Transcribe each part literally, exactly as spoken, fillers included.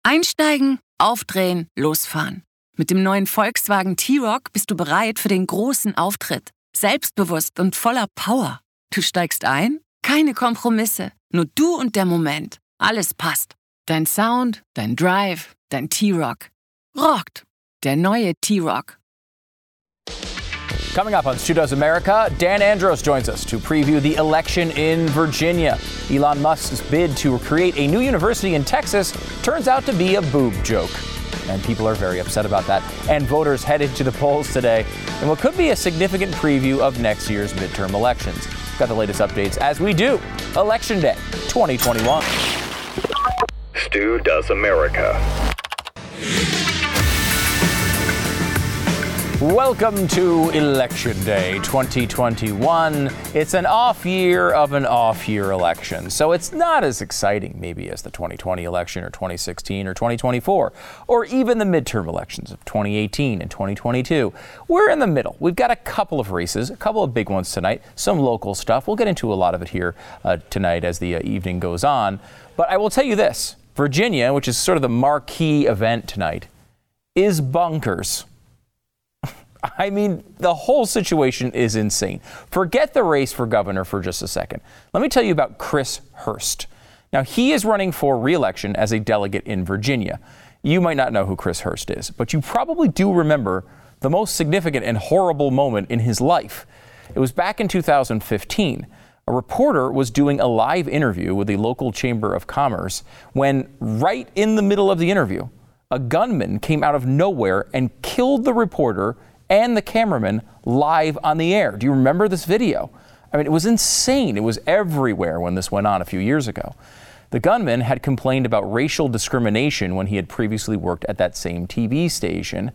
Einsteigen, aufdrehen, losfahren. Mit dem neuen Volkswagen T-Roc bist du bereit für den großen Auftritt. Selbstbewusst und voller Power. Du steigst ein? Keine Kompromisse. Nur du und der Moment. Alles passt. Dein Sound, dein Drive, dein T-Roc. Rockt. Der neue T-Roc. Coming up on Stu Does America, Dan Andros joins us to preview the election in Virginia. Elon Musk's bid to create a new university in Texas turns out to be a boob joke. And people are very upset about that. And voters headed to the polls today in what could be a significant preview of next year's midterm elections. Got the latest updates as we do Election Day twenty twenty-one. Stu Does America. Welcome to Election Day twenty twenty-one. It's an off year of an off year election, so it's not as exciting maybe as the twenty twenty election or twenty sixteen or twenty twenty-four, or even the midterm elections of twenty eighteen and twenty twenty-two. We're in the middle. We've got a couple of races, a couple of big ones tonight, some local stuff. We'll get into a lot of it here uh, tonight as the uh, evening goes on. But I will tell you this, Virginia, which is sort of the marquee event tonight, is bonkers. I mean, the whole situation is insane. Forget the race for governor for just a second. Let me tell you about Chris Hurst. Now, he is running for re-election as a delegate in Virginia. You might not know who Chris Hurst is, but you probably do remember the most significant and horrible moment in his life. It was back in two thousand fifteen. A reporter was doing a live interview with the local Chamber of Commerce when, right in the middle of the interview, a gunman came out of nowhere and killed the reporter and the cameraman live on the air. Do you remember this video? I mean, it was insane. It was everywhere when this went on a few years ago. The gunman had complained about racial discrimination when he had previously worked at that same T V station.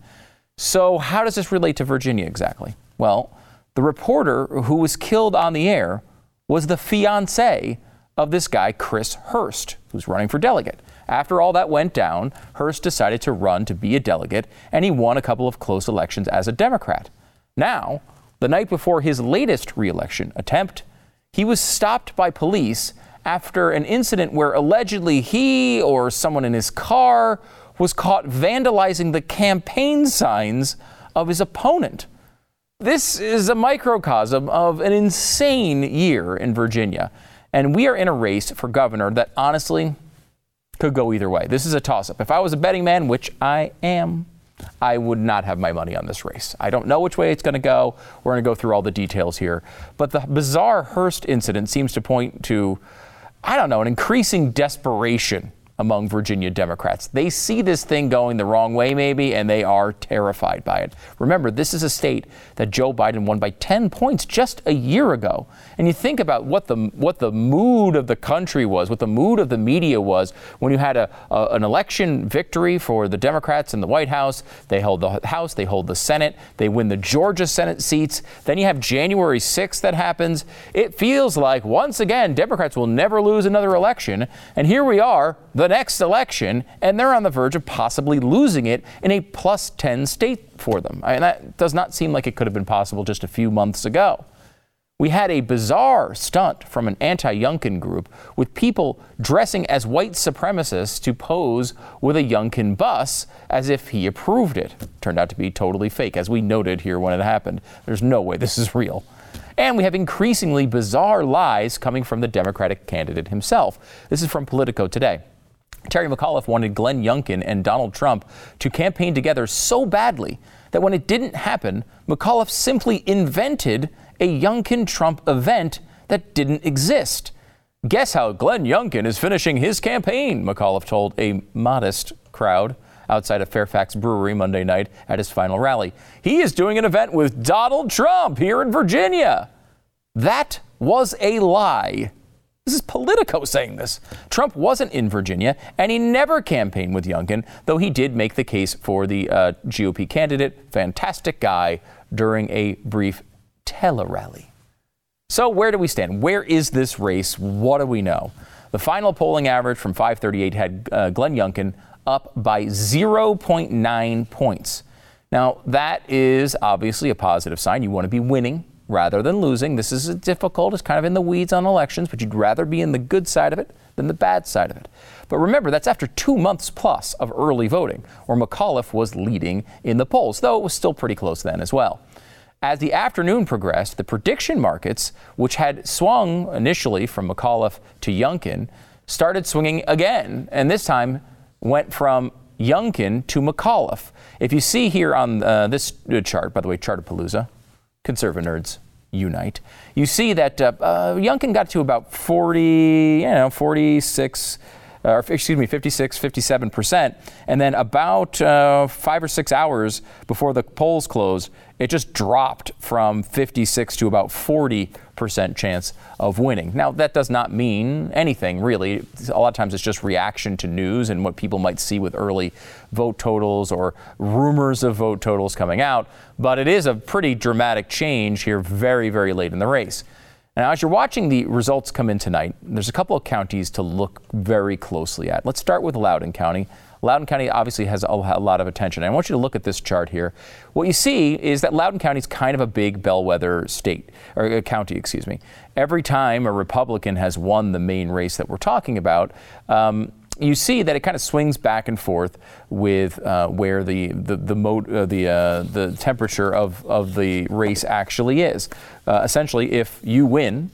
So how does this relate to Virginia exactly? Well, the reporter who was killed on the air was the fiancé of this guy, Chris Hurst, who's running for delegate. After all that went down, Hurst decided to run to be a delegate, and he won a couple of close elections as a Democrat. Now, the night before his latest re-election attempt, he was stopped by police after an incident where allegedly he or someone in his car was caught vandalizing the campaign signs of his opponent. This is a microcosm of an insane year in Virginia, and we are in a race for governor that honestly could go either way. This is a toss-up. If I was a betting man, which I am, I would not have my money on this race. I don't know which way it's going to go. We're going to go through all the details here. But the bizarre Hurst incident seems to point to, I don't know, an increasing desperation among Virginia Democrats. They see this thing going the wrong way, maybe, and they are terrified by it. Remember, this is a state that Joe Biden won by ten points just a year ago. And you think about what the what the mood of the country was, what the mood of the media was when you had a, a an election victory for the Democrats in the White House. They hold the House, they hold the Senate, they win the Georgia Senate seats. Then you have January sixth that happens. It feels like, once again, Democrats will never lose another election. And here we are, the next election, and they're on the verge of possibly losing it in a plus ten state for them. I mean, that does not seem like it could have been possible just a few months ago. We had a bizarre stunt from an anti-Youngkin group with people dressing as white supremacists to pose with a Youngkin bus as if he approved it. Turned out to be totally fake, as we noted here when it happened. There's no way this is real. And we have increasingly bizarre lies coming from the Democratic candidate himself. This is from Politico today. Terry McAuliffe wanted Glenn Youngkin and Donald Trump to campaign together so badly that when it didn't happen, McAuliffe simply invented a Youngkin-Trump event that didn't exist. Guess how Glenn Youngkin is finishing his campaign, McAuliffe told a modest crowd outside of Fairfax Brewery Monday night at his final rally. He is doing an event with Donald Trump here in Virginia. That was a lie. This is Politico saying this. Trump wasn't in Virginia, and he never campaigned with Youngkin, though he did make the case for the uh, G O P candidate, fantastic guy, during a brief tele-rally. So where do we stand? Where is this race? What do we know? The final polling average from five thirty-eight had uh, Glenn Youngkin up by zero point nine points. Now, that is obviously a positive sign. You want to be winning rather than losing. This is difficult. It's kind of in the weeds on elections, but you'd rather be in the good side of it than the bad side of it. But remember, that's after two months plus of early voting, where McAuliffe was leading in the polls, though it was still pretty close then as well. As the afternoon progressed, the prediction markets, which had swung initially from McAuliffe to Youngkin, started swinging again, and this time went from Youngkin to McAuliffe. If you see here on uh, this chart, by the way, Chartapalooza, conservative nerds unite, you see that uh, uh, Youngkin got to about forty, you know, forty-six, or uh, excuse me, fifty-six, fifty-seven percent, and then about uh, five or six hours before the polls closed, it just dropped from fifty-six to about forty percent chance of winning. Now, that does not mean anything, really. A lot of times it's just reaction to news and what people might see with early vote totals or rumors of vote totals coming out. But it is a pretty dramatic change here very, very late in the race. Now, as you're watching the results come in tonight, there's a couple of counties to look very closely at. Let's start with Loudoun County. Loudoun County obviously has a lot of attention. I want you to look at this chart here. What you see is that Loudoun County is kind of a big bellwether state, or county, excuse me. Every time a Republican has won the main race that we're talking about, um, you see that it kind of swings back and forth with uh, where the the the, mode, uh, the, uh, the temperature of, of the race actually is. Uh, essentially, if you win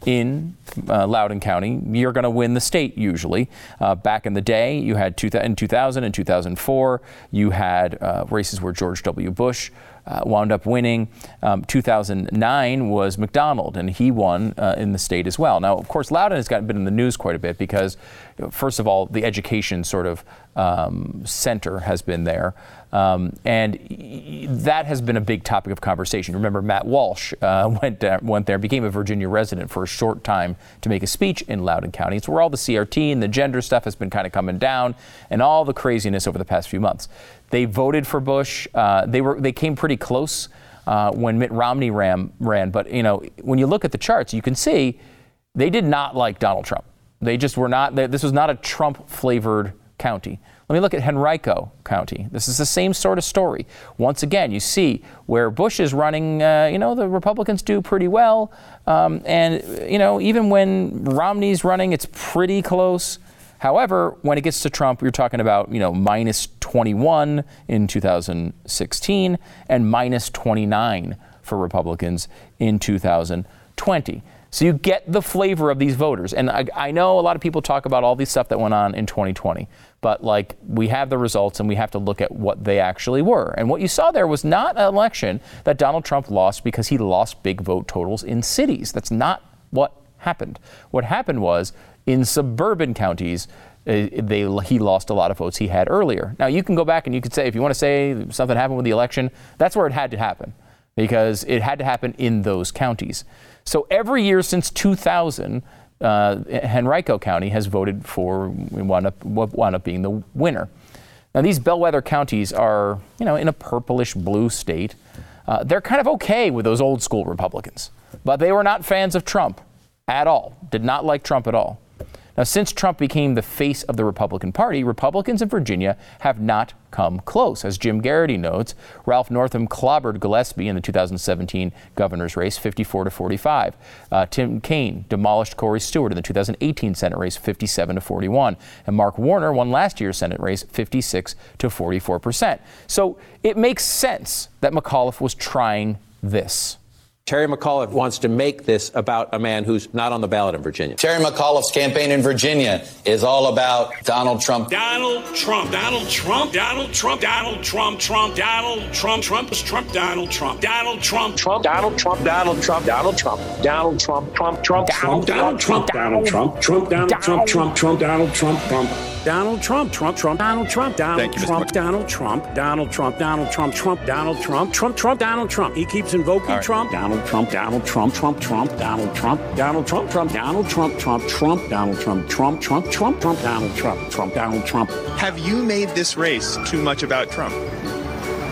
in uh, Loudoun County, you're going to win the state usually. Uh, back in the day, you had two, in two thousand and two thousand four, you had uh, races where George W. Bush uh, wound up winning. Um, two thousand nine was McDonald, and he won uh, in the state as well. Now, of course, Loudoun has gotten been in the news quite a bit because, you know, first of all, the education sort of um, center has been there. Um, and y- that has been a big topic of conversation. Remember, Matt Walsh uh, went, there, went there, became a Virginia resident for a short time to make a speech in Loudoun County. It's where all the C R T and the gender stuff has been kind of coming down, and all the craziness over the past few months. They voted for Bush. Uh, they were they came pretty close uh, when Mitt Romney ran, ran. But, you know, when you look at the charts, you can see they did not like Donald Trump. They just were not. They, this was not a Trump-flavored county. Let me look at Henrico County. This is the same sort of story. Once again, you see where Bush is running, uh, you know, the Republicans do pretty well. Um, and, you know, even when Romney's running, it's pretty close. However, when it gets to Trump, you're talking about, you know, minus twenty-one in two thousand sixteen and minus twenty-nine for Republicans in two thousand twenty. So you get the flavor of these voters. And I, I know a lot of people talk about all these stuff that went on in twenty twenty, but like we have the results and we have to look at what they actually were. And what you saw there was not an election that Donald Trump lost because he lost big vote totals in cities. That's not what happened. What happened was in suburban counties, uh, they he lost a lot of votes he had earlier. Now you can go back and you could say, if you want to say something happened with the election, that's where it had to happen, because it had to happen in those counties. So every year since two thousand, uh, Henrico County has voted for, wound up, wound up being the winner. Now these bellwether counties are, you know, in a purplish blue state. Uh, they're kind of okay with those old school Republicans, but they were not fans of Trump at all, did not like Trump at all. Now, since Trump became the face of the Republican Party, Republicans in Virginia have not come close. As Jim Garrity notes, Ralph Northam clobbered Gillespie in the two thousand seventeen governor's race, fifty-four to forty-five. Uh, Tim Kaine demolished Corey Stewart in the two thousand eighteen Senate race, fifty-seven to forty-one. And Mark Warner won last year's Senate race, fifty-six to forty-four percent. So it makes sense that McAuliffe was trying this. Terry McAuliffe wants to make this about a man who's not on the ballot in Virginia. Terry McAuliffe's campaign in Virginia is all about Donald Trump. Donald Trump, Donald Trump, Donald Trump, Donald Trump, Trump, Donald Trump, Trump is Trump, Donald Trump, Donald Trump, Trump, Donald Trump, Donald Trump, Donald Trump, Donald Trump, Trump, Trump, Trump, Donald Trump, Donald Trump, Trump, Donald Trump, Trump, Trump, Donald Trump, Trump. Donald Trump, Trump, Trump, Donald Trump, Donald Trump, Donald Trump, Donald Trump, Donald Trump, Trump, Donald Trump, Trump, Trump, Donald Trump. He keeps invoking Trump, Donald Trump, Donald Trump, Trump, Trump, Donald Trump, Donald Trump, Trump, Donald Trump, Trump, Trump, Donald Trump, Trump, Trump, Trump, Trump, Donald Trump, Trump, Donald Trump. Have you made this race too much about Trump?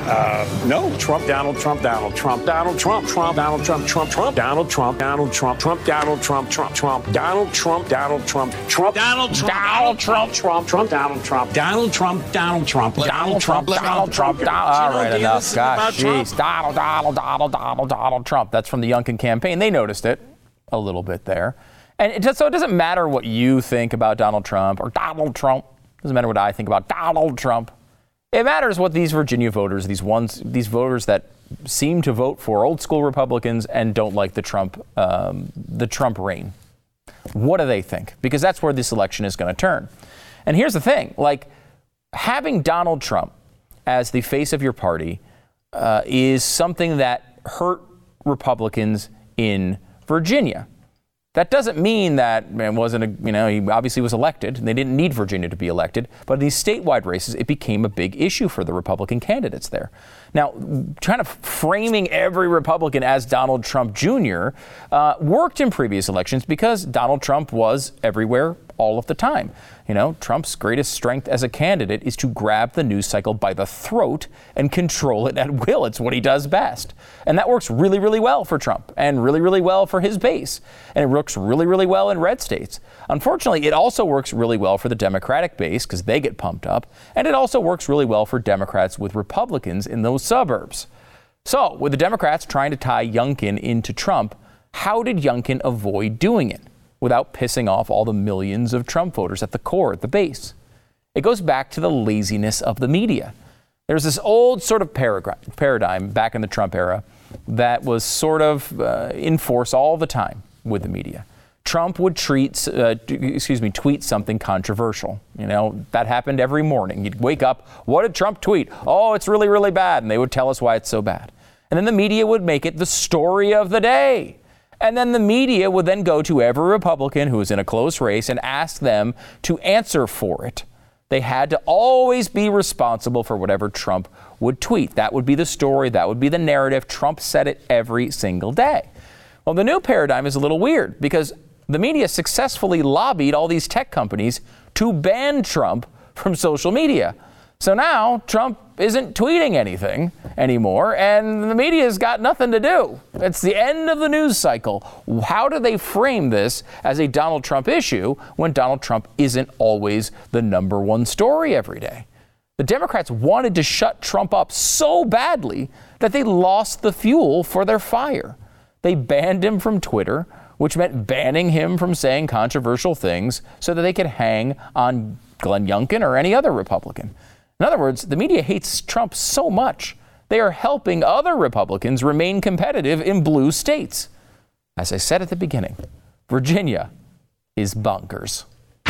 Uh, no. Trump, Donald Trump, Donald Trump, Donald Trump, Trump, Donald Trump, Trump, Trump, Donald Trump, Donald Trump, Trump, Donald Trump, Trump, Trump, Donald Trump, Donald Trump, Trump, Donald Trump, Donald Trump, Trump, Trump, Donald Trump, Donald Trump, Donald Trump, Donald Trump, Donald Trump. All right, enough. Gosh, jeez. Donald, Donald, Donald, Donald, Donald Trump. That's from the Youngkin campaign. They noticed it a little bit there. And it just, so it doesn't matter what you think about Donald Trump or Donald Trump. It doesn't matter what I think about Donald Trump. It matters what these Virginia voters, these ones, these voters that seem to vote for old school Republicans and don't like the Trump, um, the Trump reign. What do they think? Because that's where this election is going to turn. And here's the thing, like having Donald Trump as the face of your party uh, is something that hurt Republicans in Virginia. That doesn't mean that man wasn't, a, you know, he obviously was elected and they didn't need Virginia to be elected. But in these statewide races, it became a big issue for the Republican candidates there. Now, kind of framing every Republican as Donald Trump Junior uh, worked in previous elections because Donald Trump was everywhere all of the time. You know, Trump's greatest strength as a candidate is to grab the news cycle by the throat and control it at will. It's what he does best. And that works really, really well for Trump and really, really well for his base. And it works really, really well in red states. Unfortunately, it also works really well for the Democratic base because they get pumped up. And it also works really well for Democrats with Republicans in those suburbs. So with the Democrats trying to tie Youngkin into Trump, how did Youngkin avoid doing it without pissing off all the millions of Trump voters at the core, at the base? It goes back to the laziness of the media. There's this old sort of paradigm back in the Trump era that was sort of uh, in force all the time with the media. Trump would treat, uh, excuse me, tweet something controversial. You know, that happened every morning. You'd wake up, what did Trump tweet? Oh, it's really, really bad. And they would tell us why it's so bad. And then the media would make it the story of the day. And then the media would then go to every Republican who was in a close race and ask them to answer for it. They had to always be responsible for whatever Trump would tweet. That would be the story. That would be the narrative. Trump said it every single day. Well, the new paradigm is a little weird because the media successfully lobbied all these tech companies to ban Trump from social media. So now Trump isn't tweeting anything anymore, and the media's got nothing to do. It's the end of the news cycle. How do they frame this as a Donald Trump issue when Donald Trump isn't always the number one story every day? The Democrats wanted to shut Trump up so badly that they lost the fuel for their fire. They banned him from Twitter, which meant banning him from saying controversial things so that they could hang on Glenn Youngkin or any other Republican. In other words, the media hates Trump so much, they are helping other Republicans remain competitive in blue states. As I said at the beginning, Virginia is bonkers.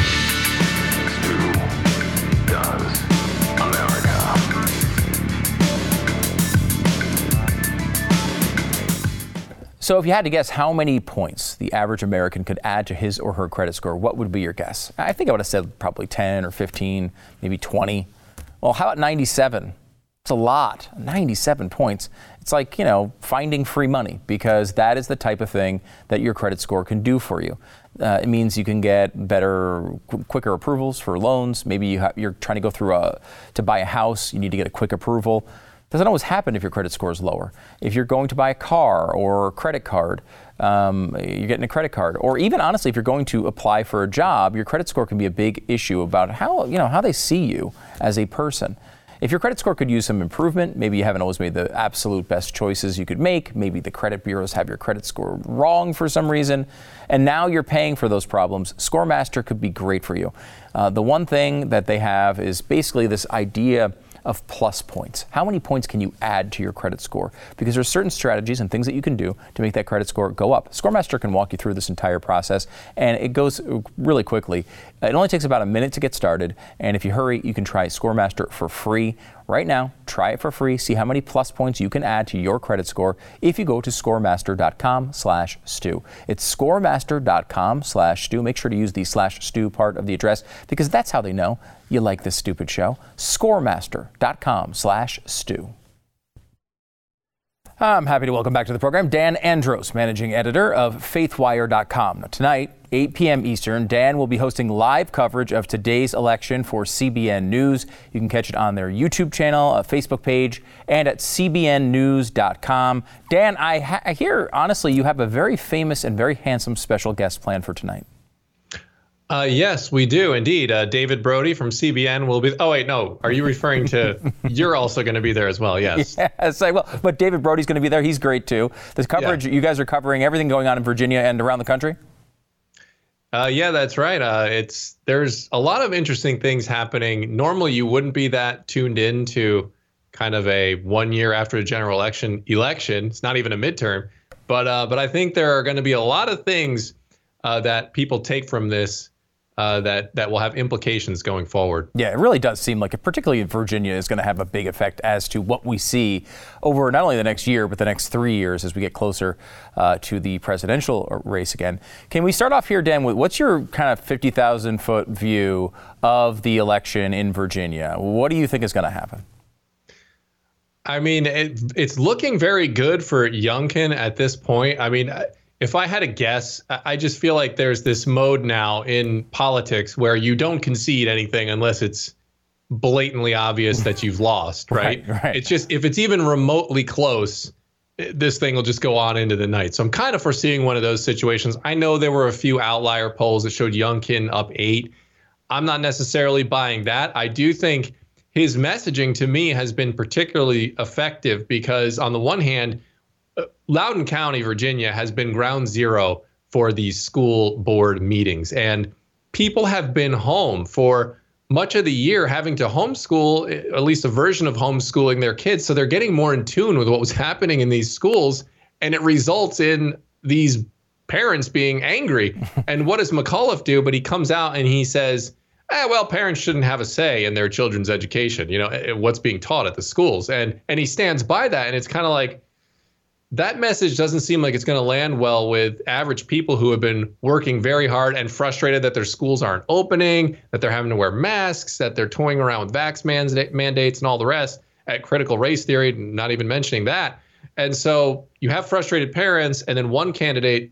Stu does America. So if you had to guess how many points the average American could add to his or her credit score, what would be your guess? I think I would have said probably ten or fifteen, maybe twenty. Well, how about ninety-seven? It's a lot, ninety-seven points. It's like, you know, finding free money because that is the type of thing that your credit score can do for you. Uh, it means you can get better, qu- quicker approvals for loans. Maybe you ha- you're trying to go through a, to buy a house, you need to get a quick approval. Doesn't always happen if your credit score is lower. If you're going to buy a car or a credit card, um, you're getting a credit card. Or even honestly, if you're going to apply for a job, your credit score can be a big issue about how, you know, how they see you as a person. If your credit score could use some improvement, maybe you haven't always made the absolute best choices you could make. Maybe the credit bureaus have your credit score wrong for some reason. And now you're paying for those problems. ScoreMaster could be great for you. Uh, the one thing that they have is basically this idea of plus points. How many points can you add to your credit score? Because there's certain strategies and things that you can do to make that credit score go up. ScoreMaster can walk you through this entire process, and it goes really quickly. It only takes about a minute to get started, and if you hurry, you can try ScoreMaster for free. Right now, try it for free. See how many plus points you can add to your credit score if you go to scoremaster.com slash stew. It's scoremaster.com slash stew. Make sure to use the slash stew part of the address because that's how they know you like this stupid show. Scoremaster.com slash stew. I'm happy to welcome back to the program Dan Andros, managing editor of faithwire dot com. Now, tonight, eight p.m. Eastern, Dan will be hosting live coverage of today's election for C B N News. You can catch it on their YouTube channel, a Facebook page, and at c b n news dot com. Dan, I, ha- I hear, honestly, you have a very famous and very handsome special guest planned for tonight. Uh, yes, we do indeed. Uh, David Brody from C B N will be. Oh, wait, no. Are you referring to you're also going to be there as well? Yes. Yes, I will. But David Brody's going to be there. He's great, too. The coverage, yeah. You guys are covering everything going on in Virginia and around the country? Uh, yeah, that's right. Uh, it's there's a lot of interesting things happening. Normally, you wouldn't be that tuned in to kind of a one year after the general election election. It's not even a midterm. But uh, but I think there are going to be a lot of things uh, that people take from this Uh, that that will have implications going forward. Yeah, it really does seem like it, particularly in Virginia, is going to have a big effect as to what we see over not only the next year, but the next three years as we get closer uh, to the presidential race again. Can we start off here, Dan, with what's your kind of fifty thousand foot view of the election in Virginia? What do you think is going to happen? I mean, it, it's looking very good for Youngkin at this point. I mean, if I had a guess, I just feel like there's this mode now in politics where you don't concede anything unless it's blatantly obvious that you've lost, right? right, right. It's just, if it's even remotely close, this thing will just go on into the night. So I'm kind of foreseeing one of those situations. I know there were a few outlier polls that showed Youngkin up eight. I'm not necessarily buying that. I do think his messaging to me has been particularly effective because on the one hand, Loudoun County, Virginia, has been ground zero for these school board meetings. And people have been home for much of the year having to homeschool, at least a version of homeschooling their kids. So they're getting more in tune with what was happening in these schools. And it results in these parents being angry. And what does McAuliffe do? But he comes out and he says, eh, well, parents shouldn't have a say in their children's education, you know, what's being taught at the schools. And, and he stands by that. And it's kind of like, that message doesn't seem like it's going to land well with average people who have been working very hard and frustrated that their schools aren't opening, that they're having to wear masks, that they're toying around with vax mandates and all the rest at critical race theory, not even mentioning that. And so you have frustrated parents and then one candidate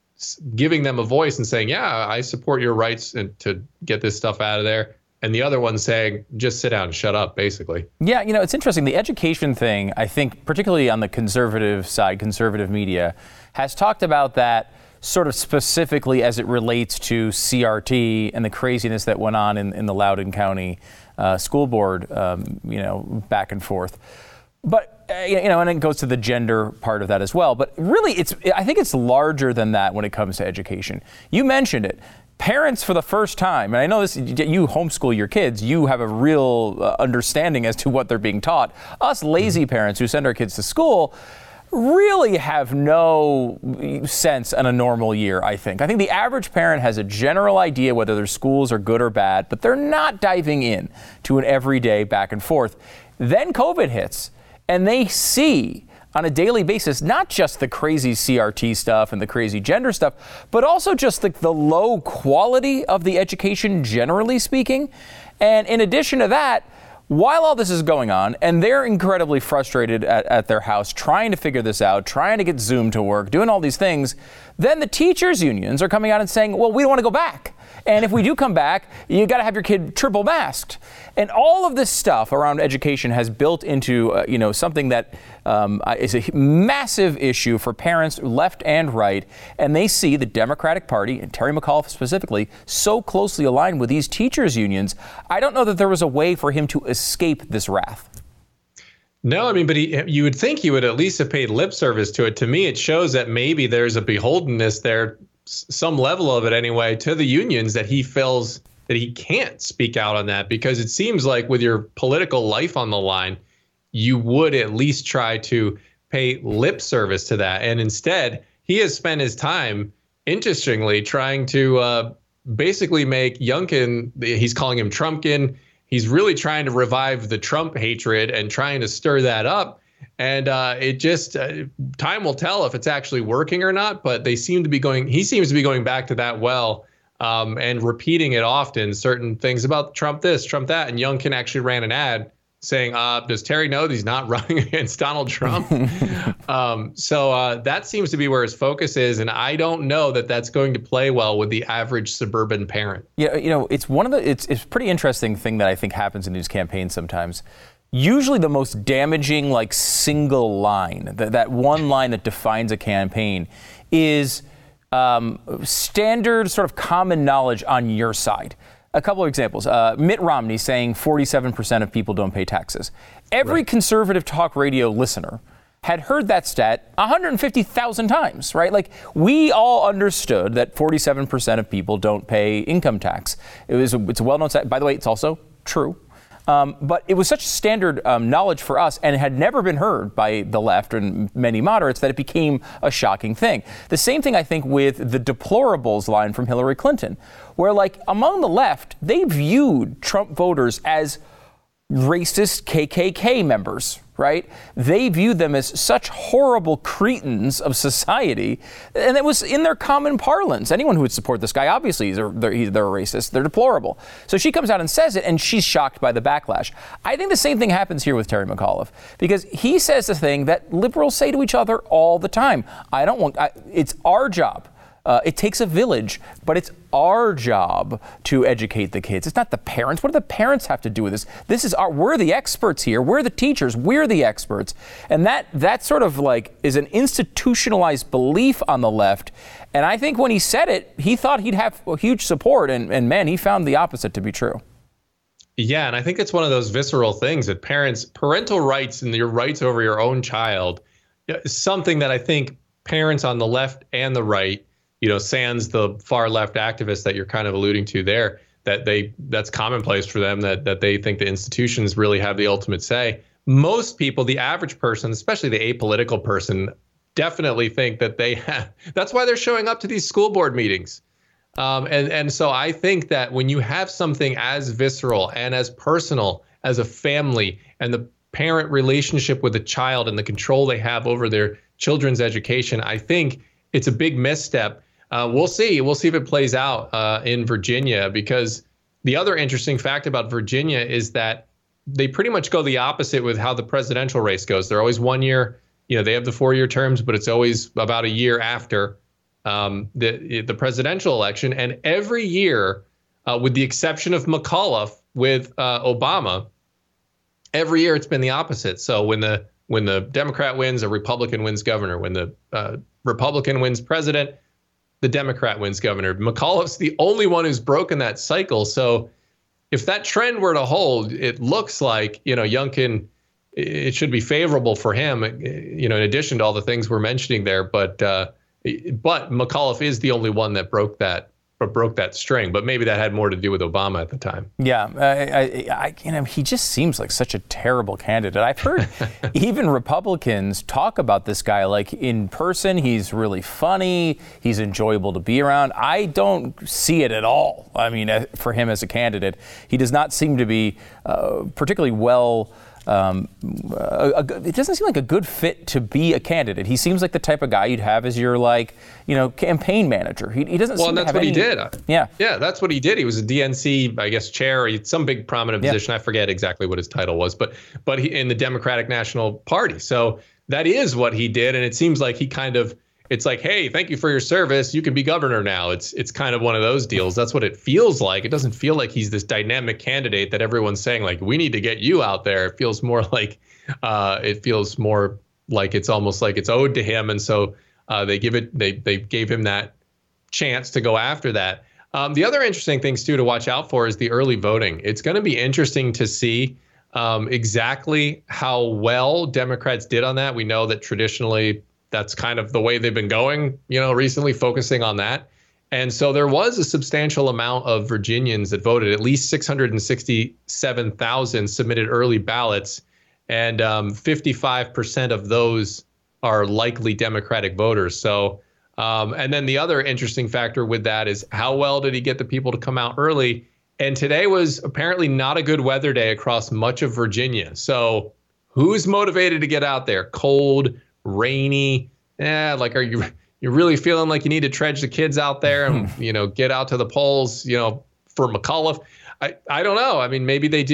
giving them a voice and saying, yeah, I support your rights and to get this stuff out of there. And the other one saying, just sit down and shut up, basically. Yeah, you know, it's interesting. The education thing, I think, particularly on the conservative side, conservative media, has talked about that sort of specifically as it relates to C R T and the craziness that went on in, in the Loudoun County uh, school board, um, you know, back and forth. But, uh, you know, and it goes to the gender part of that as well. But really, it's I think it's larger than that when it comes to education. You mentioned it. Parents, for the first time, and I know this, you homeschool your kids, you have a real uh, understanding as to what they're being taught. Us lazy parents who send our kids to school really have no sense in a normal year, I think. I think the average parent has a general idea whether their schools are good or bad, but they're not diving in to an everyday back and forth. Then COVID hits, and they see on a daily basis, not just the crazy C R T stuff and the crazy gender stuff, but also just the, the low quality of the education, generally speaking. And in addition to that, while all this is going on, and they're incredibly frustrated at, at their house, trying to figure this out, trying to get Zoom to work, doing all these things, then the teachers' unions are coming out and saying, well, we don't want to go back. And if we do come back, you got to have your kid triple masked. And all of this stuff around education has built into, uh, you know, something that um, is a massive issue for parents left and right. And they see the Democratic Party, and Terry McAuliffe specifically, so closely aligned with these teachers' unions. I don't know that there was a way for him to escape this wrath. No, I mean, but he, you would think he would at least have paid lip service to it. To me, it shows that maybe there's a beholdenness there, some level of it anyway, to the unions, that he feels that he can't speak out on that, because it seems like with your political life on the line, you would at least try to pay lip service to that. And instead, he has spent his time, interestingly, trying to uh, basically make Youngkin, he's calling him Trumpkin. He's really trying to revive the Trump hatred and trying to stir that up. And uh, it just, uh, time will tell if it's actually working or not, but they seem to be going, he seems to be going back to that well um, and repeating it often, certain things about Trump this, Trump that. And Youngkin actually ran an ad saying, uh, does Terry know that he's not running against Donald Trump? um, so uh, that seems to be where his focus is. And I don't know that that's going to play well with the average suburban parent. Yeah, you know, it's one of the it's it's a pretty interesting thing that I think happens in these campaigns sometimes. Usually the most damaging, like, single line, that, that one line that defines a campaign is um, standard sort of common knowledge on your side. A couple of examples. Uh, Mitt Romney saying forty-seven percent of people don't pay taxes. Every right. conservative talk radio listener had heard that stat one hundred fifty thousand times, right? Like, we all understood that forty-seven percent of people don't pay income tax. It was a, it's a well-known stat. By the way, it's also true. Um, but it was such standard um, knowledge for us, and it had never been heard by the left and many moderates, that it became a shocking thing. The same thing, I think, with the deplorables line from Hillary Clinton, where, like, among the left, they viewed Trump voters as racist K K K members, right? They viewed them as such horrible cretins of society, and it was in their common parlance. Anyone who would support this guy, obviously, they're, they're, they're racist, they're deplorable. So she comes out and says it, and she's shocked by the backlash. I think the same thing happens here with Terry McAuliffe, because he says the thing that liberals say to each other all the time. I don't want, I, it's our job. Uh, it takes a village, but it's our job to educate the kids. It's not the parents. What do the parents have to do with this? This is our, we're the experts here. We're the teachers. We're the experts. And that, that sort of like is an institutionalized belief on the left. And I think when he said it, he thought he'd have huge support. And, and man, he found the opposite to be true. Yeah, and I think it's one of those visceral things that parents, parental rights and your rights over your own child is something that I think parents on the left and the right, you know, sans the far left activists that you're kind of alluding to there, that they that's commonplace for them, that that they think the institutions really have the ultimate say. Most people, the average person, especially the apolitical person, definitely think that they have. That's why they're showing up to these school board meetings. Um, and, and so I think that when you have something as visceral and as personal as a family and the parent relationship with the child and the control they have over their children's education, I think it's a big misstep. Uh, we'll see. We'll see if it plays out uh, in Virginia, because the other interesting fact about Virginia is that they pretty much go the opposite with how the presidential race goes. They're always one year, you know, they have the four year terms, but it's always about a year after um, the, the presidential election. And every year, uh, with the exception of McAuliffe with uh, Obama, every year it's been the opposite. So when the when the Democrat wins, a Republican wins governor. When the uh, Republican wins president, the Democrat wins governor. McAuliffe's the only one who's broken that cycle. So if that trend were to hold, it looks like, you know, Youngkin, it should be favorable for him, you know, in addition to all the things we're mentioning there. But uh, but McAuliffe is the only one that broke that broke that string. But maybe that had more to do with Obama at the time. Yeah, I, I, I, you know, he just seems like such a terrible candidate. I've heard even Republicans talk about this guy like in person. He's really funny. He's enjoyable to be around. I don't see it at all. I mean, for him as a candidate, he does not seem to be uh, particularly well. Um, a, a, it doesn't seem like a good fit to be a candidate. He seems like the type of guy you'd have as your, like, you know, campaign manager. He, he doesn't. Well, seem and to that's have what any, he did. Yeah, yeah, that's what he did. He was a D N C, I guess, chair, or some big prominent yeah. position. I forget exactly what his title was, but but he, in the Democratic National Party. So that is what he did, and it seems like he kind of. It's like, hey, thank you for your service. You can be governor now. It's it's kind of one of those deals. That's what it feels like. It doesn't feel like he's this dynamic candidate that everyone's saying, like, we need to get you out there. It feels more like uh, it feels more like it's almost like it's owed to him. And so uh, they give it they they gave him that chance to go after that. Um, the other interesting things, too, to watch out for is the early voting. It's going to be interesting to see um, exactly how well Democrats did on that. We know that traditionally that's kind of the way they've been going, you know, recently focusing on that. And so there was a substantial amount of Virginians that voted. At least six hundred sixty-seven thousand submitted early ballots, and um, fifty-five percent of those are likely Democratic voters. So, um, and then the other interesting factor with that is how well did he get the people to come out early? And today was apparently not a good weather day across much of Virginia. So who's motivated to get out there? Cold, rainy, yeah, like are you you really feeling like you need to trudge the kids out there and, you know, get out to the polls, you know, for McAuliffe? I, I don't know. I mean, maybe they do.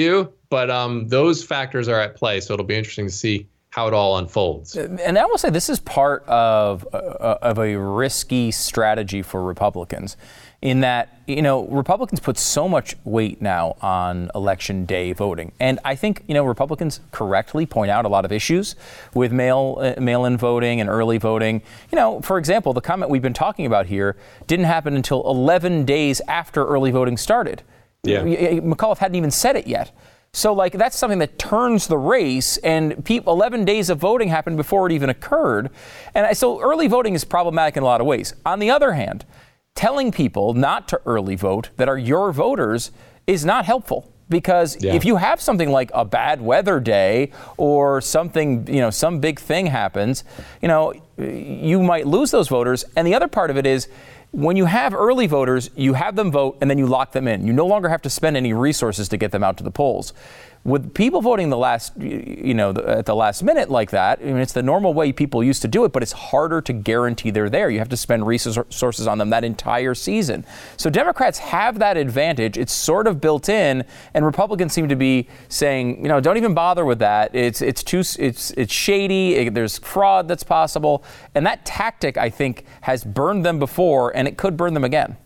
but um, those factors are at play. So it'll be interesting to see how it all unfolds. And I will say this is part of uh, of a risky strategy for Republicans, in that, you know, Republicans put so much weight now on election day voting. And I think, you know, Republicans correctly point out a lot of issues with mail, uh, mail-in voting and early voting. You know, for example, the comment we've been talking about here didn't happen until eleven days after early voting started. Yeah. McAuliffe hadn't even said it yet. So, like, that's something that turns the race, and people, eleven days of voting happened before it even occurred. And I, so early voting is problematic in a lot of ways. On the other hand, telling people not to early vote that are your voters is not helpful, because yeah. if you have something like a bad weather day or something, you know, some big thing happens, you know, you might lose those voters. And the other part of it is, when you have early voters, you have them vote and then you lock them in. You no longer have to spend any resources to get them out to the polls. With people voting the last, you know, at the last minute like that, I mean, it's the normal way people used to do it, but it's harder to guarantee they're there. You have to spend resources on them that entire season. So Democrats have that advantage. It's sort of built in, and Republicans seem to be saying, you know, don't even bother with that. It's it's too it's it's shady. It, there's fraud that's possible, and that tactic, I think, has burned them before, and it could burn them again.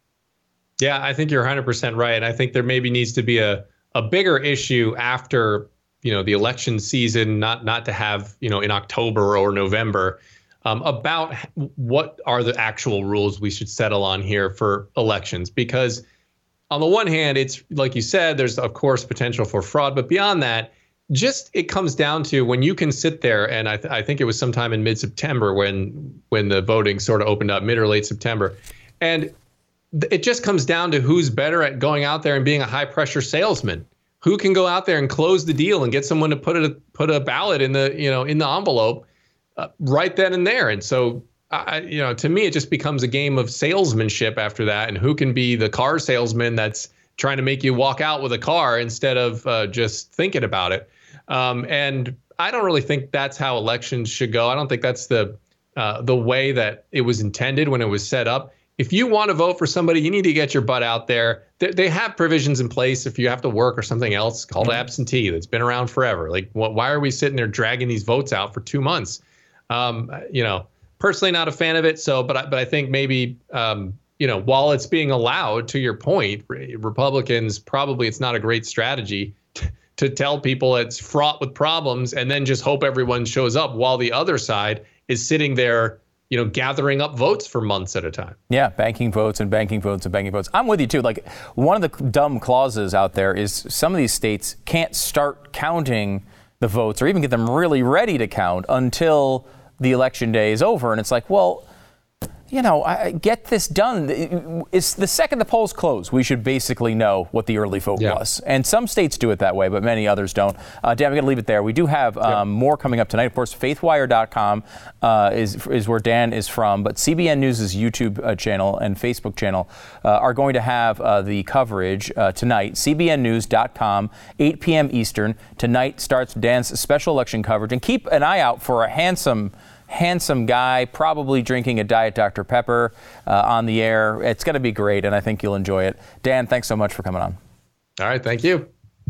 Yeah, I think you're one hundred percent right. And I think there maybe needs to be a a bigger issue after, you know, the election season, not not to have, you know, in October or November, um, about what are the actual rules we should settle on here for elections. Because on the one hand, it's like you said, there's, of course, potential for fraud. But beyond that, just it comes down to when you can sit there, and I, th- I think it was sometime in mid-September when when the voting sort of opened up, mid or late September. And it just comes down to who's better at going out there and being a high pressure salesman, who can go out there and close the deal and get someone to put a put a ballot in the, you know, in the envelope uh, right then and there. And so, I, you know, to me, it just becomes a game of salesmanship after that, and who can be the car salesman that's trying to make you walk out with a car instead of uh, just thinking about it. Um, and I don't really think that's how elections should go. I don't think that's the uh, the way that it was intended when it was set up. If you want to vote for somebody, you need to get your butt out there. They, they have provisions in place if you have to work or something else called mm-hmm. absentee that's been around forever. Like, what, why are we sitting there dragging these votes out for two months? Um, you know, personally not a fan of it. So, but I, but I think maybe, um, you know, while it's being allowed, to your point, Republicans, probably it's not a great strategy t- to tell people it's fraught with problems and then just hope everyone shows up while the other side is sitting there, you know, gathering up votes for months at a time. Yeah, banking votes and banking votes and banking votes. I'm with you, too. Like, one of the dumb clauses out there is some of these states can't start counting the votes or even get them really ready to count until the election day is over. And it's like, well, you know, I get this done. It's the second the polls close, we should basically know what the early vote yeah. was. And some states do it that way, but many others don't. Uh, Dan, I'm going to leave it there. We do have um, yep. more coming up tonight. Of course, faithwire dot com uh, is is where Dan is from, but C B N News' YouTube uh, channel and Facebook channel uh, are going to have uh, the coverage uh, tonight. C B N news dot com, eight p.m. Eastern. Tonight starts Dan's special election coverage. And keep an eye out for a handsome handsome guy, probably drinking a Diet Doctor Pepper uh, on the air. It's going to be great, and I think you'll enjoy it. Dan, thanks so much for coming on. All right, thank you.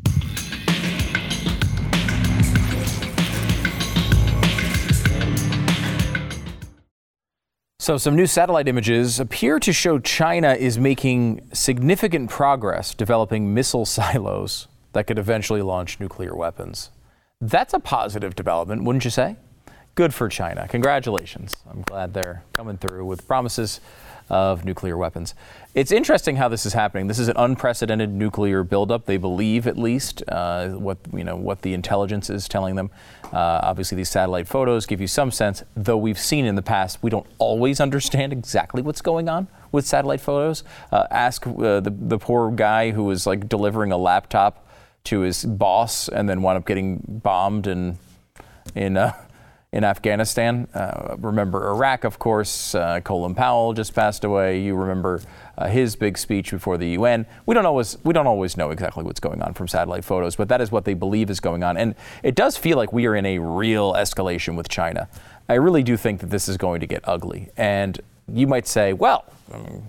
So some new satellite images appear to show China is making significant progress developing missile silos that could eventually launch nuclear weapons. That's a positive development, wouldn't you say? Good for China. Congratulations. I'm glad they're coming through with promises of nuclear weapons. It's interesting how this is happening. This is an unprecedented nuclear buildup. They believe, at least, uh, what you know what the intelligence is telling them. Uh, obviously, these satellite photos give you some sense, though we've seen in the past, we don't always understand exactly what's going on with satellite photos. Uh, ask uh, the, the poor guy who was like delivering a laptop to his boss and then wound up getting bombed in in uh, in Afghanistan. Uh, remember Iraq, of course. Uh, Colin Powell just passed away. You remember uh, his big speech before the U N. We don't always we don't always know exactly what's going on from satellite photos, but that is what they believe is going on. And it does feel like we are in a real escalation with China. I really do think that this is going to get ugly. And you might say, well,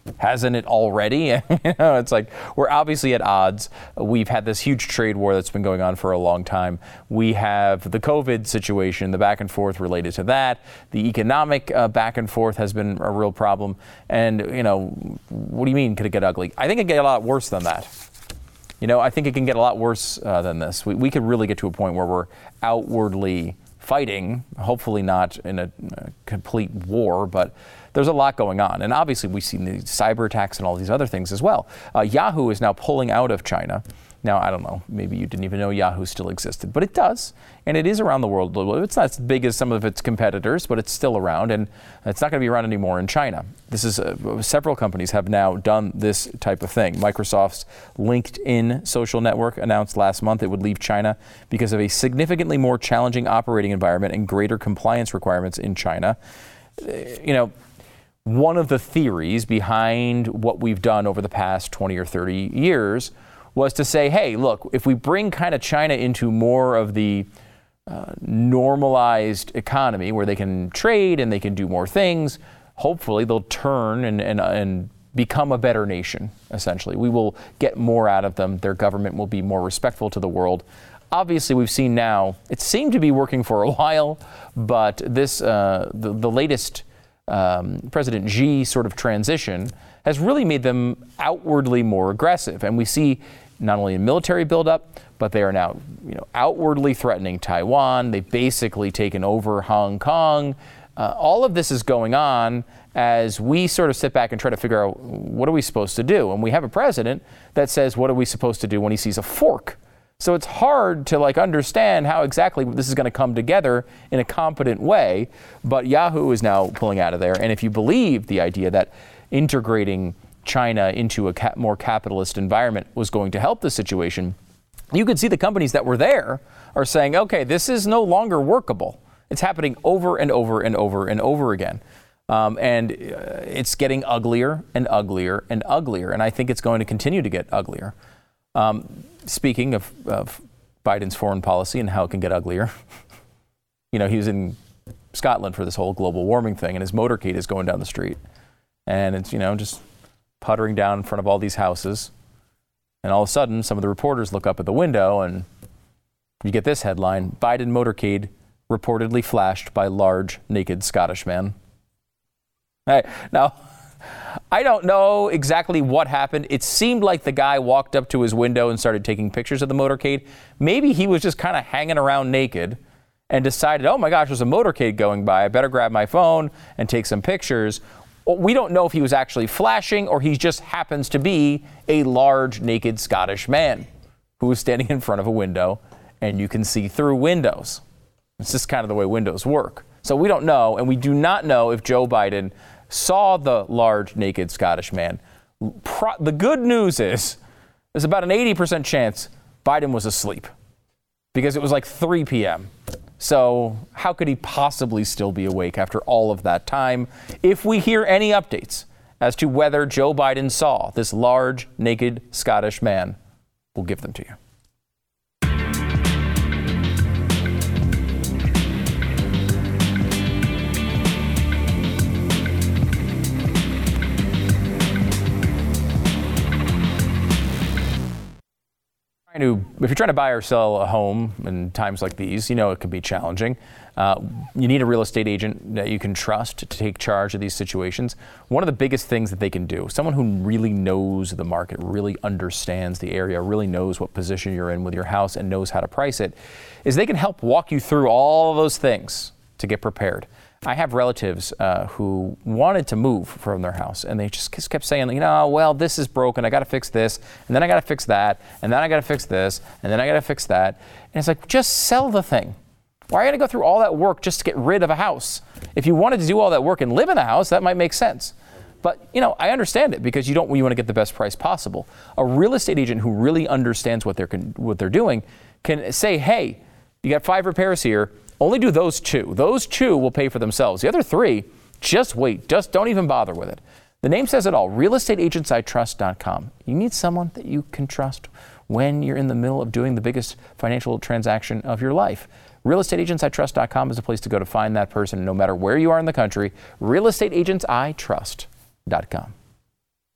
Hasn't it already? You know, it's like we're obviously at odds. We've had this huge trade war that's been going on for a long time. We have the COVID situation, the back and forth related to that. The economic uh, back and forth has been a real problem. And, you know, what do you mean, could it get ugly? I think it could get a lot worse than that. You know, I think it can get a lot worse uh, than this. We, we could really get to a point where we're outwardly fighting, hopefully not in a, a complete war, but there's a lot going on. And obviously we've seen the cyber attacks and all these other things as well. Uh, Yahoo is now pulling out of China. Now, I don't know, maybe you didn't even know Yahoo still existed, but it does. And it is around the world. It's not as big as some of its competitors, but it's still around, and it's not going to be around anymore in China. This is uh, several companies have now done this type of thing. Microsoft's LinkedIn social network announced last month it would leave China because of a significantly more challenging operating environment and greater compliance requirements in China. Uh, you know, one of the theories behind what we've done over the past twenty or thirty years was to say, hey, look, if we bring kind of China into more of the uh, normalized economy where they can trade and they can do more things, hopefully they'll turn and, and, and become a better nation, essentially. We will get more out of them. Their government will be more respectful to the world. Obviously, we've seen now, it seemed to be working for a while, but this, uh, the, the latest um, President Xi sort of transition has really made them outwardly more aggressive. And we see not only a military buildup, but they are now, you know, outwardly threatening Taiwan. They've basically taken over Hong Kong. Uh, all of this is going on as we sort of sit back and try to figure out what are we supposed to do. And we have a president that says, what are we supposed to do when he sees a fork? So it's hard to like understand how exactly this is going to come together in a competent way. But Yahoo is now pulling out of there. And if you believe the idea that integrating China into a cap- more capitalist environment was going to help the situation, you could see the companies that were there are saying, okay, this is no longer workable. It's happening over and over and over and over again. Um, and uh, it's getting uglier and uglier and uglier. And I think it's going to continue to get uglier. Um, speaking of, of Biden's foreign policy and how it can get uglier, you know, he was in Scotland for this whole global warming thing, and his motorcade is going down the street. And it's, you know, just puttering down in front of all these houses. And all of a sudden, some of the reporters look up at the window and you get this headline: Biden motorcade reportedly flashed by large naked Scottish man. Hey, now, I don't know exactly what happened. It seemed like the guy walked up to his window and started taking pictures of the motorcade. Maybe he was just kind of hanging around naked and decided, oh my gosh, there's a motorcade going by. I better grab my phone and take some pictures. We don't know if he was actually flashing or he just happens to be a large naked Scottish man who is standing in front of a window and you can see through windows. It's just kind of the way windows work. So we don't know, and we do not know if Joe Biden saw the large naked Scottish man. Pro- the good news is there's about an eighty percent chance Biden was asleep because it was like three p.m. So how could he possibly still be awake after all of that time? If we hear any updates as to whether Joe Biden saw this large, naked Scottish man, we'll give them to you. To, if you're trying to buy or sell a home in times like these, you know it can be challenging. Uh, you need a real estate agent that you can trust to take charge of these situations. One of the biggest things that they can do, someone who really knows the market, really understands the area, really knows what position you're in with your house and knows how to price it, is they can help walk you through all of those things to get prepared. I have relatives uh, who wanted to move from their house, and they just kept saying, you know, well, this is broken. I got to fix this, and then I got to fix that, and then I got to fix this, and then I got to fix that. And it's like, just sell the thing. Why are you going to go through all that work just to get rid of a house? If you wanted to do all that work and live in the house, that might make sense. But, you know, I understand it because you don't, you want to get the best price possible. A real estate agent who really understands what they're what they're doing can say, hey, you got five repairs here. Only do those two. Those two will pay for themselves. The other three, just wait. Just don't even bother with it. The name says it all. real estate agents I trust dot com. You need someone that you can trust when you're in the middle of doing the biggest financial transaction of your life. real estate agents I trust dot com is the place to go to find that person no matter where you are in the country. real estate agents I trust dot com.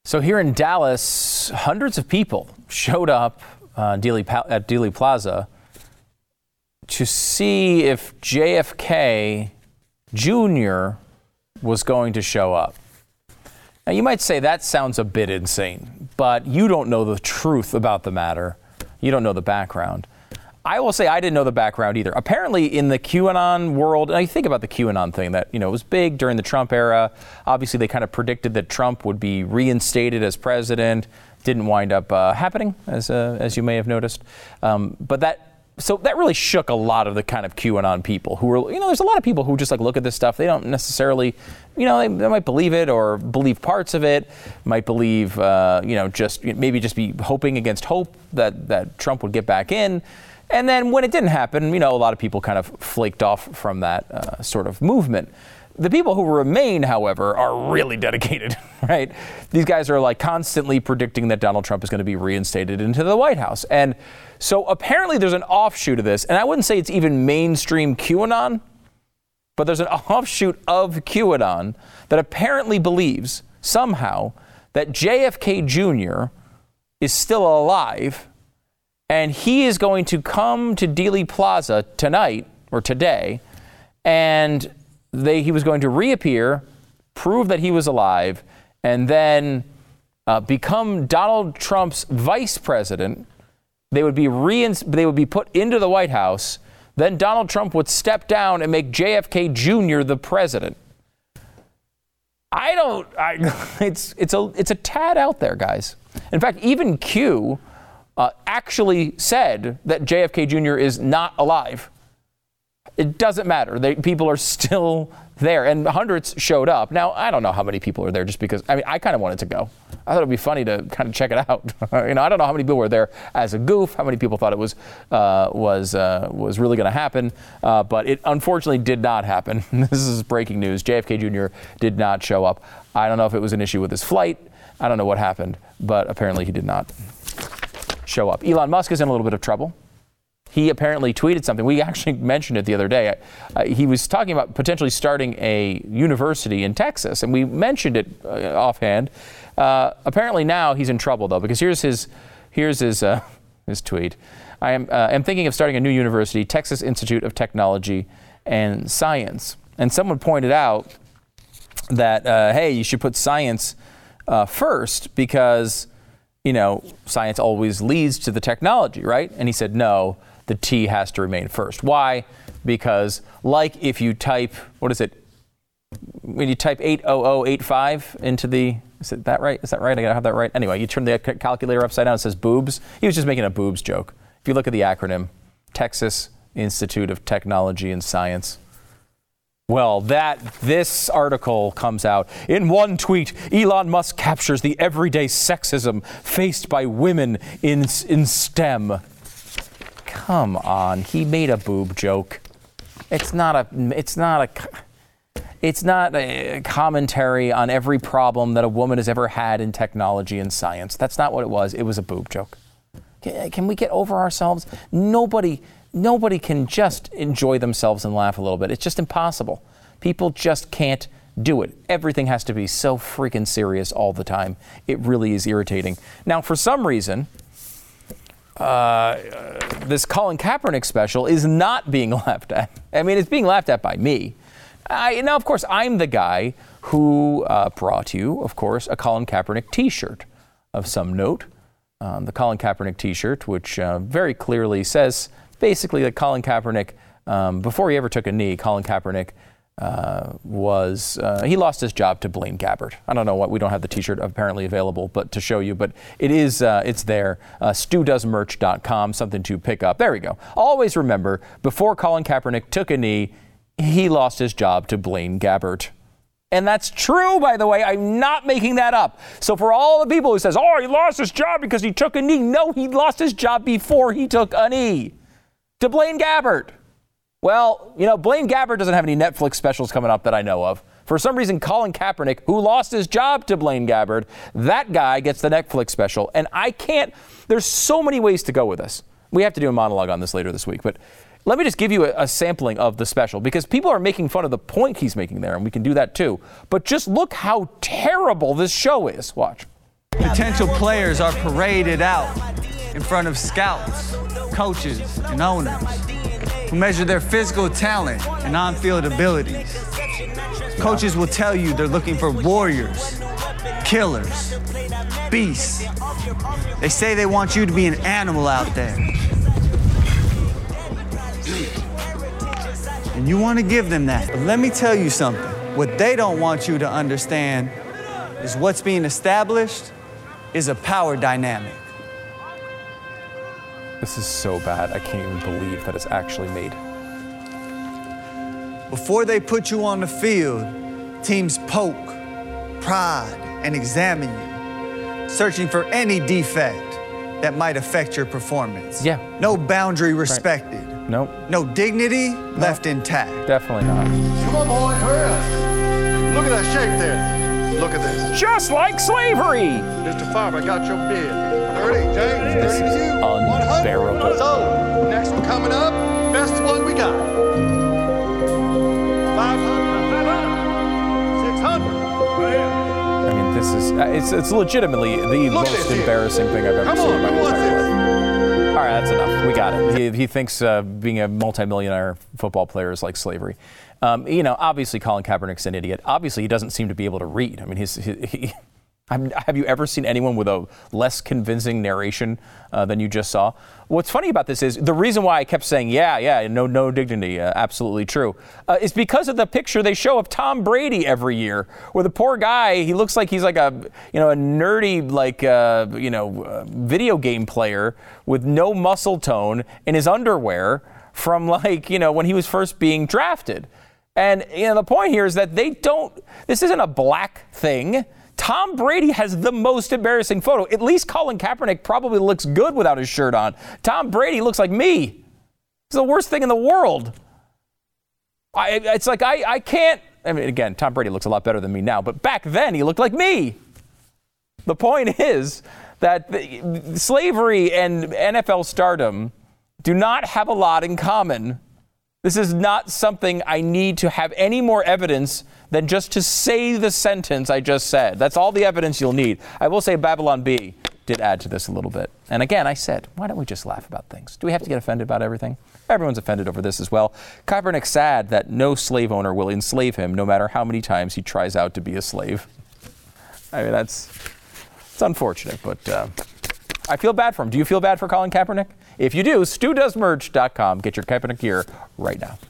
So here in Dallas, hundreds of people showed up uh, Dealey, at Dealey Plaza to see if J F K Junior was going to show up. Now, you might say that sounds a bit insane, but you don't know the truth about the matter. You don't know the background. I will say I didn't know the background either. Apparently in the QAnon world, and I think about the QAnon thing that, you know, it was big during the Trump era. Obviously, they kind of predicted that Trump would be reinstated as president. Didn't wind up uh, happening, as uh, as you may have noticed. Um, but that so that really shook a lot of the kind of QAnon people who were, you know, there's a lot of people who just like look at this stuff. They don't necessarily, you know, they, they might believe it or believe parts of it, might believe, uh, you know, just maybe just be hoping against hope that, that Trump would get back in. And then when it didn't happen, you know, a lot of people kind of flaked off from that uh, sort of movement. The people who remain, however, are really dedicated, right? These guys are like constantly predicting that Donald Trump is going to be reinstated into the White House. And so apparently there's an offshoot of this, and I wouldn't say it's even mainstream QAnon, but there's an offshoot of QAnon that apparently believes somehow that J F K Junior is still alive, and he is going to come to Dealey Plaza tonight or today, and they, he was going to reappear, prove that he was alive, and then uh, become Donald Trump's vice president. They would be reins- they would be put into the White House. Then Donald Trump would step down and make J F K Junior the president. I don't. I, it's it's a it's a tad out there, guys. In fact, even Q uh, actually said that J F K Junior is not alive. It doesn't matter. They, people are still there, and hundreds showed up. Now, I don't know how many people are there, just because. I mean, I kind of wanted to go. I thought it'd be funny to kind of check it out. you know, I don't know how many people were there as a goof. How many people thought it was uh, was uh, was really going to happen? Uh, but it unfortunately did not happen. This is breaking news. J F K Junior did not show up. I don't know if it was an issue with his flight. I don't know what happened, but apparently he did not show up. Elon Musk is in a little bit of trouble. He apparently tweeted something. We actually mentioned it the other day. Uh, he was talking about potentially starting a university in Texas, and we mentioned it uh, offhand. Uh, apparently now he's in trouble, though, because here's his here's his uh, his tweet. I am uh, am thinking of starting a new university, Texas Institute of Technology and Science. And someone pointed out that uh, hey, you should put science uh, first because you know science always leads to the technology, right? And he said no. The T has to remain first. Why? Because like if you type, what is it? When you type eight thousand eighty-five into the, is it that right? Is that right? I gotta have that right. Anyway, you turn the calculator upside down, it says boobs. He was just making a boobs joke. If you look at the acronym, Texas Institute of Technology and Science. Well, that, this article comes out. In one tweet, Elon Musk captures the everyday sexism faced by women in, in STEM. Come on, he made a boob joke. It's not a, it's not a, it's not a commentary on every problem that a woman has ever had in technology and science. That's not what it was. It was a boob joke. Can, can we get over ourselves? Nobody, nobody can just enjoy themselves and laugh a little bit. It's just impossible. People just can't do it. Everything has to be so freaking serious all the time. It really is irritating. Now, for some reason, Uh, this Colin Kaepernick special is not being laughed at. I mean, it's being laughed at by me. I, now, of course, I'm the guy who uh, brought you, of course, a Colin Kaepernick T-shirt of some note. Um, the Colin Kaepernick T-shirt, which uh, very clearly says basically that Colin Kaepernick, um, before he ever took a knee, Colin Kaepernick Uh, was uh, he lost his job to Blaine Gabbert. I don't know what, we don't have the T-shirt apparently available, but to show you, but it is uh, it's there. Uh, stu does merch dot com, something to pick up. There we go. Always remember, before Colin Kaepernick took a knee, he lost his job to Blaine Gabbert. And that's true, by the way. I'm not making that up. So for all the people who says, oh, he lost his job because he took a knee. No, he lost his job before he took a knee to Blaine Gabbert. Well, you know, Blaine Gabbert doesn't have any Netflix specials coming up that I know of. For some reason, Colin Kaepernick, who lost his job to Blaine Gabbert, that guy gets the Netflix special. And I can't, there's so many ways to go with this. We have to do a monologue on this later this week. But let me just give you a, a sampling of the special, because people are making fun of the point he's making there, and we can do that too. But just look how terrible this show is. Watch. Potential players are paraded out in front of scouts, coaches, and owners who measure their physical talent and on-field abilities. Coaches will tell you they're looking for warriors, killers, beasts. They say they want you to be an animal out there. And you want to give them that. But let me tell you something. What they don't want you to understand is what's being established is a power dynamic. This is so bad. I can't even believe that it's actually made. Before they put you on the field, teams poke, prod, and examine you, searching for any defect that might affect your performance. Yeah. No boundary respected. Right. Nope. No dignity nope. left intact. Definitely not. Come on, boy, hurry up. Look at that shape there. Look at this. Just like slavery. Mister Favre, I got your bid. thirty, James. This thirty is to you. unbearable. So, next one coming up, best one we got. five hundred, six hundred. I mean, this is, it's, it's legitimately the Look most embarrassing thing I've ever Come seen on, in my who wants entire this? life. All right, that's enough. We got it. He, he thinks uh, being a multimillionaire football player is like slavery. Um, you know, obviously Colin Kaepernick's an idiot. Obviously, he doesn't seem to be able to read. I mean, he's, he, he I mean, have you ever seen anyone with a less convincing narration uh, than you just saw? What's funny about this is the reason why I kept saying, yeah, yeah, no, no dignity, uh, absolutely true, uh, is because of the picture they show of Tom Brady every year, where the poor guy, he looks like he's like a, you know, a nerdy, like, uh, you know, uh, video game player with no muscle tone in his underwear from, like, you know, when he was first being drafted. And, you know, the point here is that they don't, this isn't a black thing. Tom Brady has the most embarrassing photo. At least Colin Kaepernick probably looks good without his shirt on. Tom Brady looks like me. It's the worst thing in the world. I, it's like I, I can't, I mean, again, Tom Brady looks a lot better than me now, but back then he looked like me. The point is that the, slavery and N F L stardom do not have a lot in common. This is not something I need to have any more evidence than just to say the sentence I just said. That's all the evidence you'll need. I will say Babylon Bee did add to this a little bit. And again, I said, why don't we just laugh about things? Do we have to get offended about everything? Everyone's offended over this as well. Kaepernick's sad that no slave owner will enslave him, no matter how many times he tries out to be a slave. I mean, that's it's unfortunate, but uh, I feel bad for him. Do you feel bad for Colin Kaepernick? If you do, stu does merch dot com. Get your Kaepernick gear right now.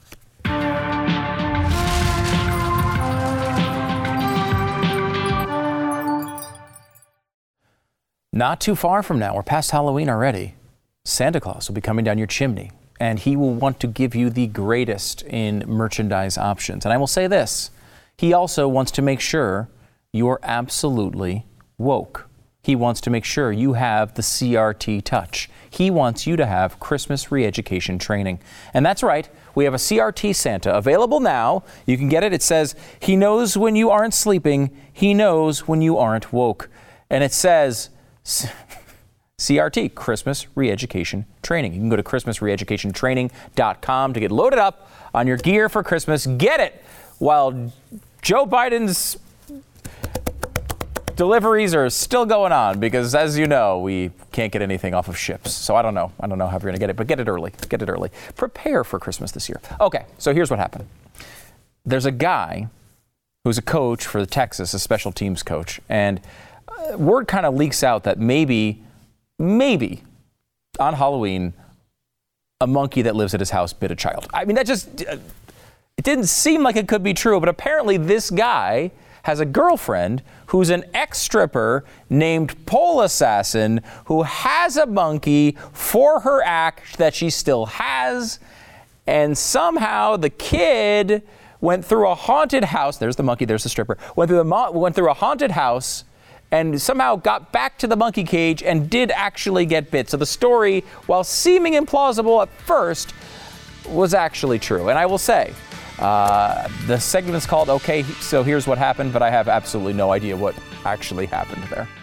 Not too far from now, we're past Halloween already, Santa Claus will be coming down your chimney, and he will want to give you the greatest in merchandise options. And I will say this, he also wants to make sure you're absolutely woke. He wants to make sure you have the C R T touch. He wants you to have Christmas re-education training. And that's right, we have a C R T Santa available now. You can get it. It says, he knows when you aren't sleeping. He knows when you aren't woke. And it says, C R T, Christmas Re-Education Training. You can go to Christmas Re Education Training dot com to get loaded up on your gear for Christmas. Get it while Joe Biden's deliveries are still going on, because as you know, we can't get anything off of ships. So I don't know. I don't know how you're going to get it, but get it early. Get it early. Prepare for Christmas this year. Okay, so here's what happened. There's a guy who's a coach for the Texas, a special teams coach, and word kind of leaks out that maybe, maybe on Halloween, a monkey that lives at his house bit a child. I mean, that just, it didn't seem like it could be true, but apparently this guy has a girlfriend who's an ex-stripper named Pole Assassin who has a monkey for her act that she still has, and somehow the kid went through a haunted house. There's the monkey, there's the stripper. Went through, the mo- went through a haunted house and somehow got back to the monkey cage and did actually get bit. So the story, while seeming implausible at first, was actually true. And I will say, uh, the segment is called Okay, So Here's What Happened, but I have absolutely no idea what actually happened there.